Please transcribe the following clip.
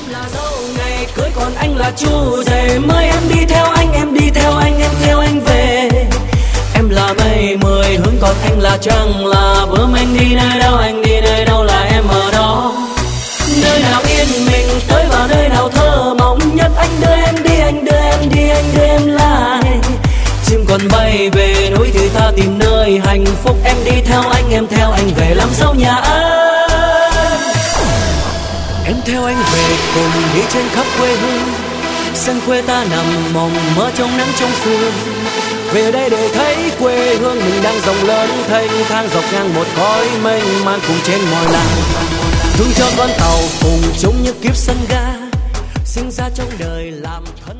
Là dâu ngày cưới còn anh là chú rể, mới em đi theo anh, em đi theo anh, em theo anh về. Em là mây mười hướng còn anh là trăng, là bướm anh đi nơi đâu, anh đi nơi đâu là em ở đó. Nơi nào yên mình tới vào nơi nào thơ mộng nhất, anh đưa em đi, anh đưa em đi, anh đưa em lại. Chim còn bay về núi thì ta tìm nơi hạnh phúc, em đi theo anh, em theo anh về làm dâu nhà anh. Em theo anh về cùng đi trên khắp quê hương, sân quê ta nằm mộng mơ trong nắng trong sương. Về đây để thấy quê hương mình đang rộng lớn thênh thang dọc ngang một cõi mênh mang cùng trên mọi làng. Thương cho con tàu cùng chung như kiếp sân ga, sinh ra trong đời làm thân.